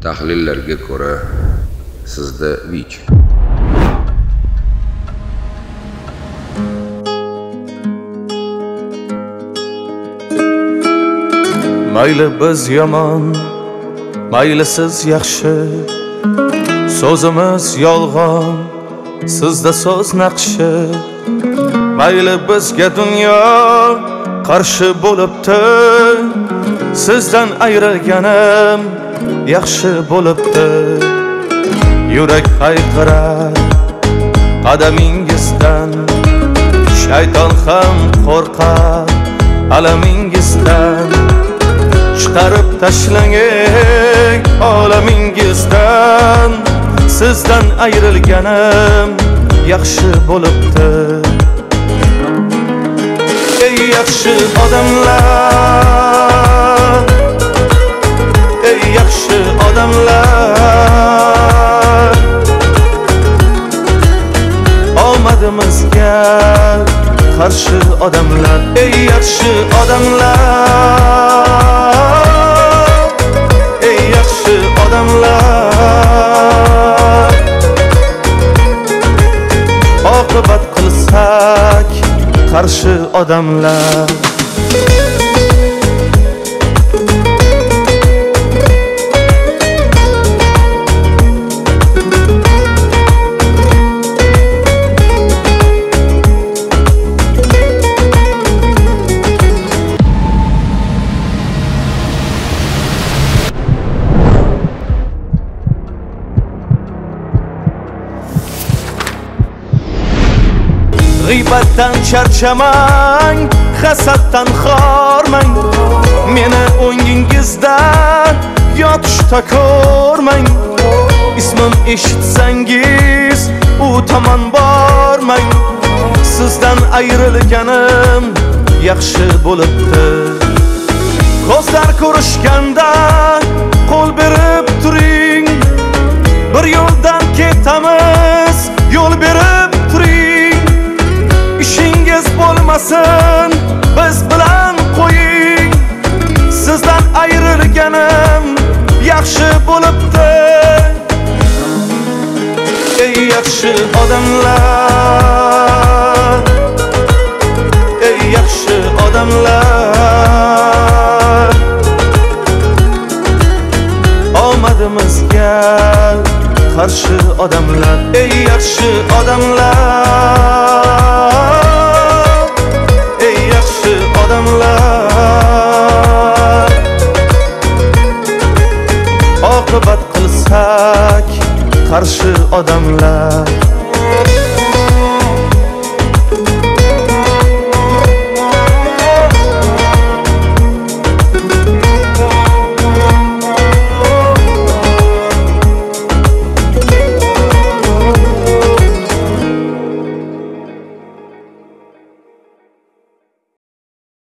Tahlillarga ko'ra, sizda VICH. Mayli biz yomon, mayli siz yaxshi, so'zimiz yolg'on, sizda so'z naqshi. Mayli bizga dunyo qarshi bo'libdi, sizdan ayrilganim yaxshi bo'libdi. Yurak hayqirar qadamingizdan, shayton ham qo'rqar alamingizdan. Chiqarib tashlang olamingizdan, sizdan ayrilganim yaxshi bo'libdi. Ey yaxshi odamlar, ey yaxshi odamlar, omadimizga qarshi odamlar. Ey yaxshi odamlar, ey yaxshi odamlar, oqibat qilsak qarshi odamlar. G'iybatdan charchamang, hasaddan xormang. Meni o'ngingizda yotishda ko'rmang. Ismim eshitsangiz u tomon bormang. Sizdan ayrilganim yaxshi bo'libdi. Ko'zlar ko'rishganda qo'l berib turing. Bir yo'ldan ketamiz, yo'l berib turing. İşingiz bo'lmasin, biz bilan qo'ying. Sizdan ayrilganim yaxshi bo'libdi. Ey yaxshi odamlar, ey yaxshi odamlar, omadimizga qarshi odamlar. Ey yaxshi odamlar, ey yaxshi odamlar, oqibat qilsak qarshi odamlar.